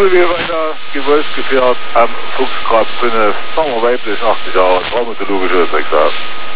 Schule wir weiter Gewölz geführt am Fuchsgrab, Bühne, sagen wir weiblich, 80 Jahre, traumatologische Sexual.